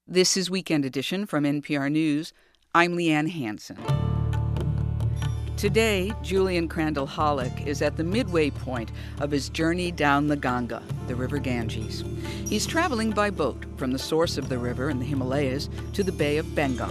This is Weekend Edition from NPR News. I'm Leanne Hansen. Today, Julian Crandall Hollick is at the midway point of his journey down the Ganga, the river Ganges. He's traveling by boat from the source of the river in the Himalayas to the Bay of Bengal.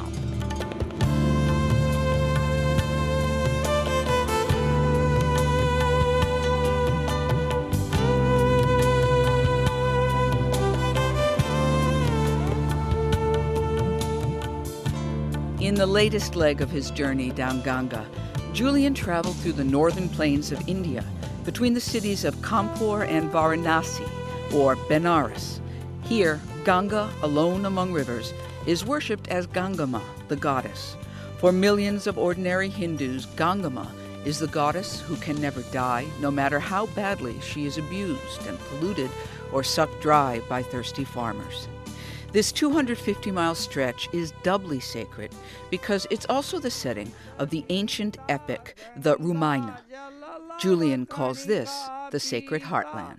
In the latest leg of his journey down Ganga, Julian traveled through the northern plains of India, between the cities of Kanpur and Varanasi, or Benares. Here, Ganga, alone among rivers, is worshipped as Gangama, the goddess. For millions of ordinary Hindus, Gangama is the goddess who can never die, no matter how badly she is abused and polluted or sucked dry by thirsty farmers. This 250-mile stretch is doubly sacred because it's also the setting of the ancient epic, the Ramayana. Julian calls this the Sacred Heartland.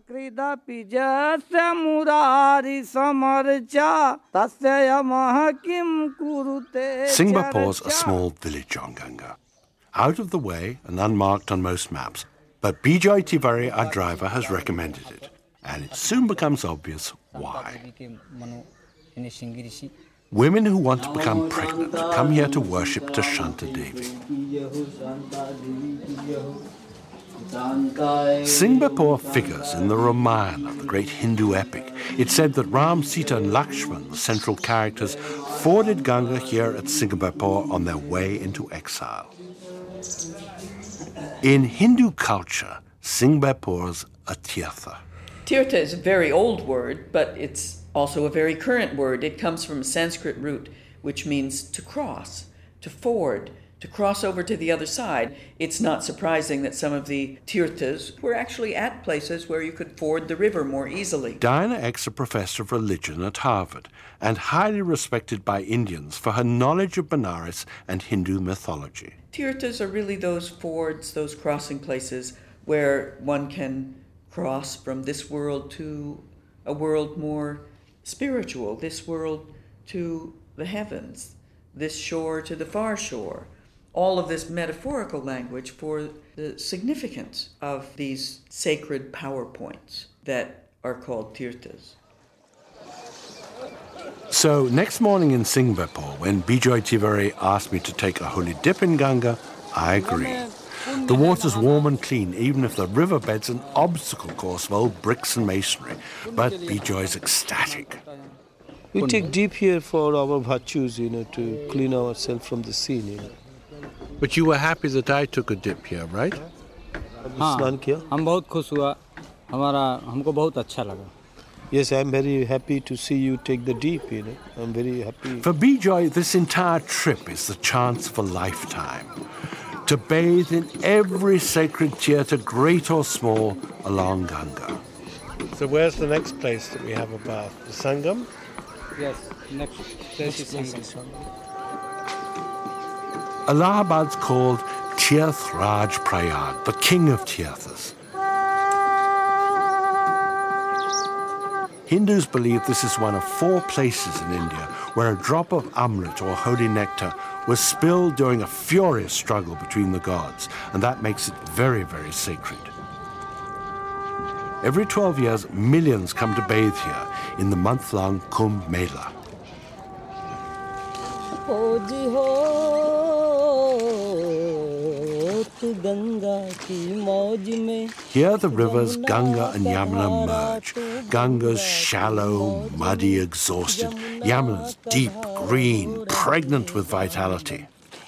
Singbapor's a small village on Ganga, out of the way and unmarked on most maps, but Bijoy Tiwari, our driver, has recommended it. And it soon becomes obvious why. Women who want to become pregnant come here to worship Dashanta Devi. Singbapur figures in the Ramayana, the great Hindu epic. It's said that Ram, Sita and Lakshman, the central characters, forded Ganga here at Singbapur on their way into exile. In Hindu culture, Singbapur's a tirtha. Tirtha is a very old word, but it's also a very current word. It comes from a Sanskrit root, which means to cross, to ford, to cross over to the other side. It's not surprising that some of the tirthas were actually at places where you could ford the river more easily. Diana Eck's a professor of religion at Harvard and highly respected by Indians for her knowledge of Benares and Hindu mythology. Tirthas are really those fords, those crossing places where one can cross from this world to a world more spiritual, this world to the heavens, this shore to the far shore. All of this metaphorical language for the significance of these sacred power points that are called tirthas. So next morning in Singbapur, when Bijoy Tiwari asked me to take a holy dip in Ganga, I agree. The water's warm and clean, even if the riverbed's an obstacle course of old bricks and masonry. But Bijoy's ecstatic. We take dip here for our virtues, to clean ourselves from the sin, But you were happy that I took a dip here, right? Yes, I'm very happy to see you take the dip, I'm very happy. For Bijoy, this entire trip is the chance of a lifetime. To bathe in every sacred tirtha, great or small, along Ganga. So where's the next place that we have a bath? The Sangam? Yes, next place is Sangam. Allahabad's called Tirth Raj Prayag, the king of tirthas. Hindus believe this is one of 4 places in India where a drop of amrit or holy nectar was spilled during a furious struggle between the gods, and that makes it very, very sacred. Every 12 years, millions come to bathe here in the month-long Kumbh Mela. Here the rivers Ganga and Yamuna merge. Ganga's shallow, muddy, exhausted. Yamuna's deep, green, pregnant with vitality.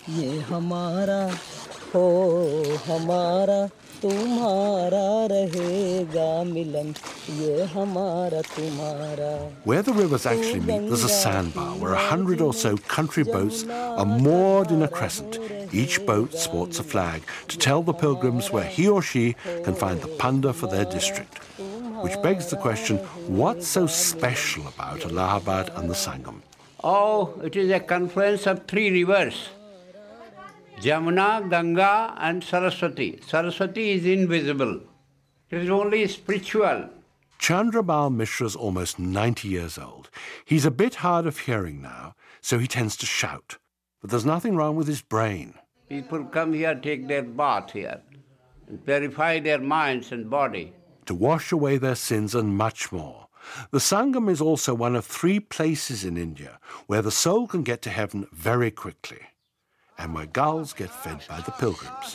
Where the rivers actually meet, there's a sandbar where 100 or so country boats are moored in a crescent. Each boat sports a flag to tell the pilgrims where he or she can find the panda for their district. Which begs the question, what's so special about Allahabad and the Sangam? Oh, it is a confluence of 3 rivers. Jamuna, Ganga and Saraswati. Saraswati is invisible. It is only spiritual. Chandrabal Mishra's almost 90 years old. He's a bit hard of hearing now, so he tends to shout. But there's nothing wrong with his brain. People come here, take their bath here, and purify their minds and body. To wash away their sins and much more. The Sangam is also one of 3 places in India where the soul can get to heaven very quickly, and where gulls get fed by the pilgrims.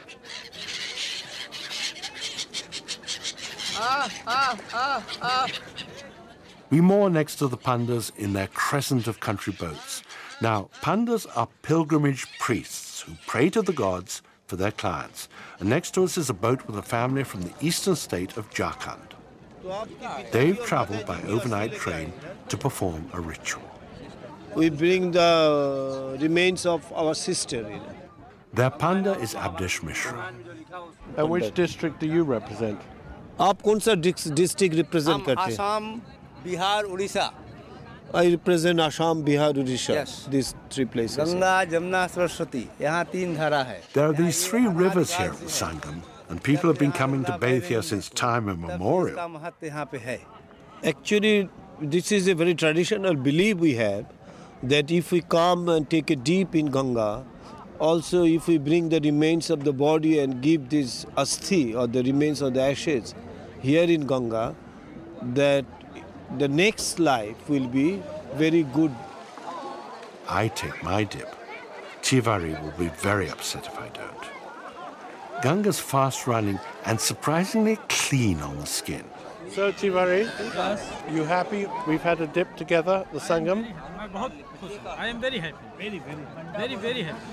We moor next to the pandas in their crescent of country boats. Now, pandas are pilgrimage priests who pray to the gods for their clients. And next to us is a boat with a family from the eastern state of Jharkhand. They've traveled by overnight train to perform a ritual. We bring the remains of our sister. Their panda is Abdesh Mishra. And which district do you represent? आप कौन सा district represent करते हैं? Assam, Bihar, Odisha. I represent Assam, Bihar, Odisha. Yes. These 3 places. Ganga, Jamna, Saraswati. यहाँ 3 धारा है. There are these 3 rivers here at the Sangam, and people have been coming to bathe here since time immemorial. इसका महत्व यहाँ पे है. Actually, this is a very traditional belief we have that if we come and take a dip in Ganga, also if we bring the remains of the body and give this asthi or the remains of the ashes here in Ganga, that the next life will be very good. I take my dip. Tiwari will be very upset if I don't. Ganga's fast-running and surprisingly clean on the skin. So, Tiwari, you happy we've had a dip together, the Sangam? I am very happy. Very, very happy.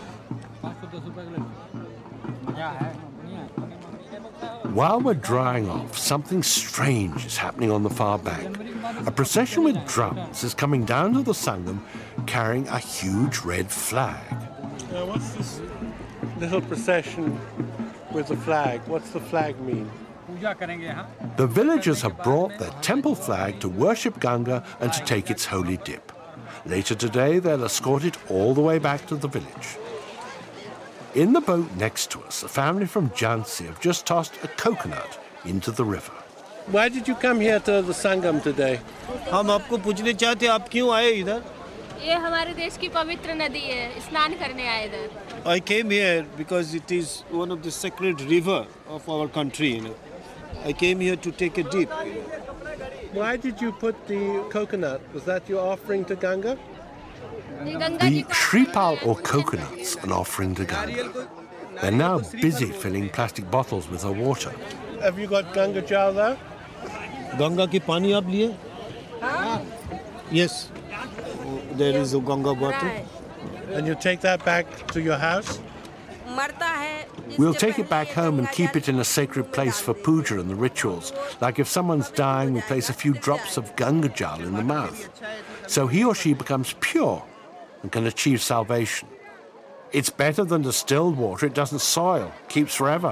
While we're drying off, something strange is happening on the far bank. A procession with drums is coming down to the Sangam carrying a huge red flag. Now, what's this little procession with the flag? What's the flag mean? The villagers have brought their temple flag to worship Ganga and to take its holy dip. Later today, they'll escort it all the way back to the village. In the boat next to us, a family from Jhansi have just tossed a coconut into the river. Why did you come here to the Sangam today? हम आपको पूछने चाहते हैं आप क्यों आए इधर? ये हमारे देश की पवित्र नदी है, स्नान करने आए इधर. I came here because it is one of the sacred river of our country. I came here to take a dip. Why did you put the coconut? Was that your offering to Ganga? The Shripal or coconuts an offering to Ganga. They're now busy filling plastic bottles with her water. Have you got Ganga Jal there? Ganga की पानी आप लिए? Yes. There is a Ganga bottle. And you take that back to your house? We'll take it back home and keep it in a sacred place for puja and the rituals. Like if someone's dying, we place a few drops of Ganga Jal in the mouth. So he or she becomes pure and can achieve salvation. It's better than distilled water. It doesn't soil, keeps forever.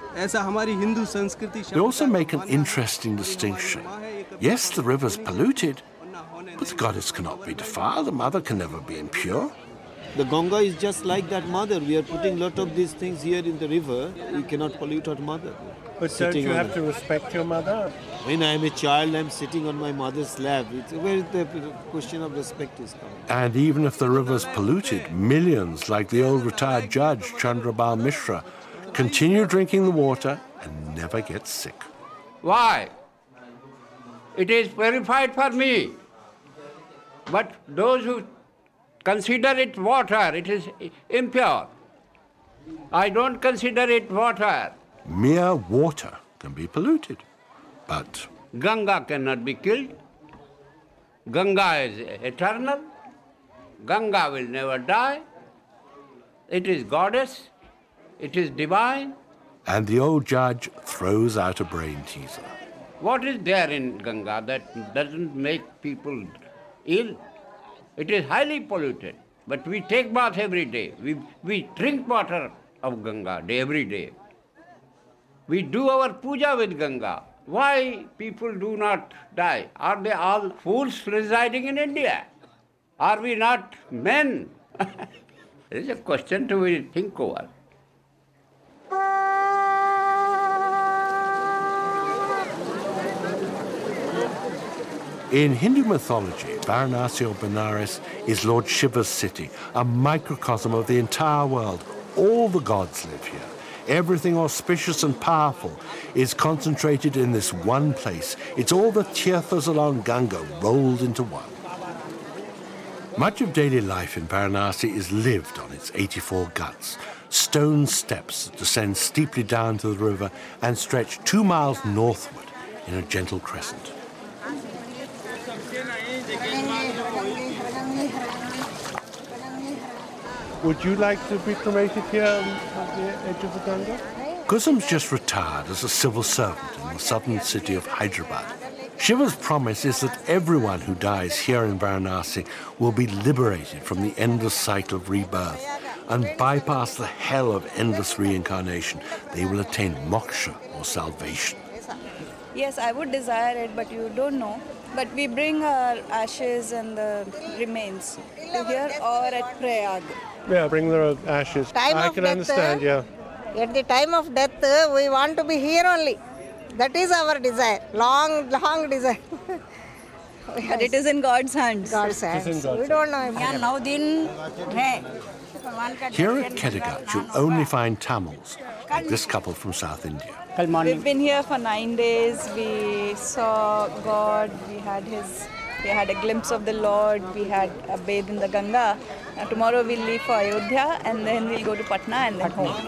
They also make an interesting distinction. Yes, the river's polluted, but the goddess cannot be defiled. The mother can never be impure. The Ganga is just like that mother. We are putting a lot of these things here in the river. We cannot pollute our mother. But don't you have to respect your mother? When I am a child, I am sitting on my mother's lap. It's where the question of respect is coming. And even if the river's polluted, millions, like the old retired judge, Chandrabal Mishra, continue drinking the water and never get sick. Why? It is purified for me. But those who consider it water, it is impure. I don't consider it water. Mere water can be polluted, but Ganga cannot be killed. Ganga is eternal. Ganga will never die. It is goddess. It is divine. And the old judge throws out a brain teaser. What is there in Ganga that doesn't make people ill? It is highly polluted. But we take bath every day. We drink water of Ganga every day. We do our puja with Ganga. Why people do not die? Are they all fools residing in India? Are we not men? It is a question to think over. In Hindu mythology, Varanasi or Benares is Lord Shiva's city, a microcosm of the entire world. All the gods live here. Everything auspicious and powerful is concentrated in this one place. It's all the tirthas along Ganga rolled into one. Much of daily life in Varanasi is lived on its 84 ghats, stone steps that descend steeply down to the river and stretch 2 miles northward in a gentle crescent. Would you like to be cremated here at the edge of the Ganga? Kusum's just retired as a civil servant in the southern city of Hyderabad. Shiva's promise is that everyone who dies here in Varanasi will be liberated from the endless cycle of rebirth and bypass the hell of endless reincarnation. They will attain moksha or salvation. Yes, I would desire it, but you don't know. But we bring our ashes and the remains to here or at Prayag. Yeah, bring their ashes. I can understand, yeah. At the time of death, we want to be here only. That is our desire, long desire. But it is in God's hands. God's hands. We don't know. Here at Kettigat, you'll only find Tamils, like this couple from South India. We've been here for 9 days. We saw God. We had a glimpse of the Lord. We had a bathe in the Ganga. Tomorrow we'll leave for Ayodhya and then we'll go to Patna and then home.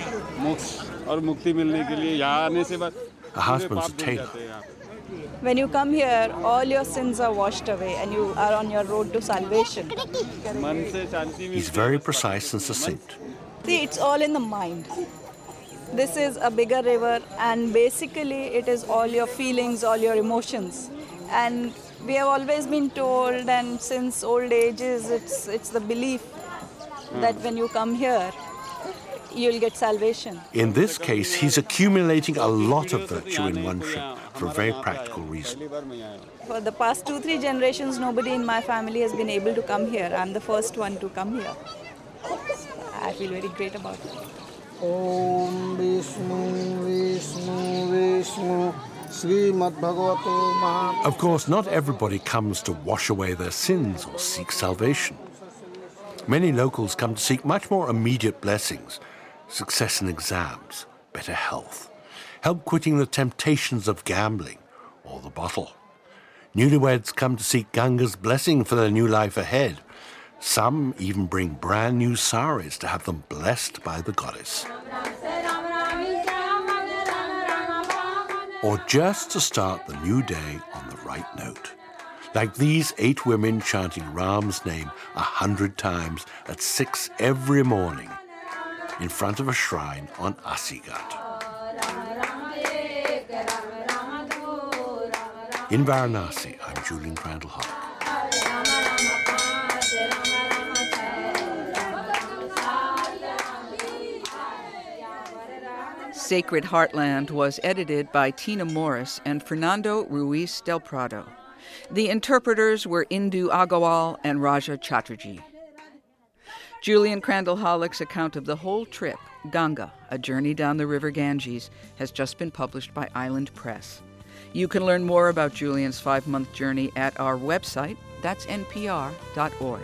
Her husband's a tailor. When you come here, all your sins are washed away and you are on your road to salvation. He's very precise and succinct. See, it's all in the mind. This is a bigger river and basically it is all your feelings, all your emotions. And we have always been told, and since old ages, it's the belief that when you come here, you'll get salvation. In this case, he's accumulating a lot of virtue in one trip for a very practical reason. For the past 2-3 generations, nobody in my family has been able to come here. I'm the first one to come here. I feel very great about it. Om Vishnu Vishnu Vishnu Srimad Bhagavato Maha. Of course, not everybody comes to wash away their sins or seek salvation. Many locals come to seek much more immediate blessings, success in exams, better health, help quitting the temptations of gambling or the bottle. Newlyweds come to seek Ganga's blessing for their new life ahead. Some even bring brand new saris to have them blessed by the goddess. Or just to start the new day on the right note. Like these 8 women chanting Ram's name 100 times at 6 every morning in front of a shrine on Asighat. In Varanasi, I'm Julian Crandall Hogg. Sacred Heartland was edited by Tina Morris and Fernando Ruiz del Prado. The interpreters were Indu Agawal and Raja Chatterjee. Julian Crandall Hollick's account of the whole trip, Ganga, A Journey Down the River Ganges, has just been published by Island Press. You can learn more about Julian's 5-month journey at our website, that's npr.org.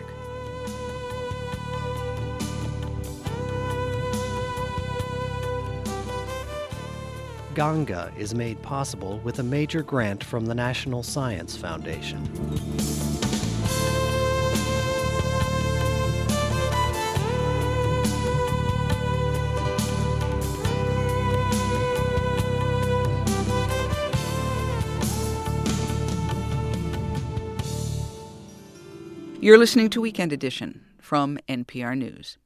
Ganga is made possible with a major grant from the National Science Foundation. You're listening to Weekend Edition from NPR News.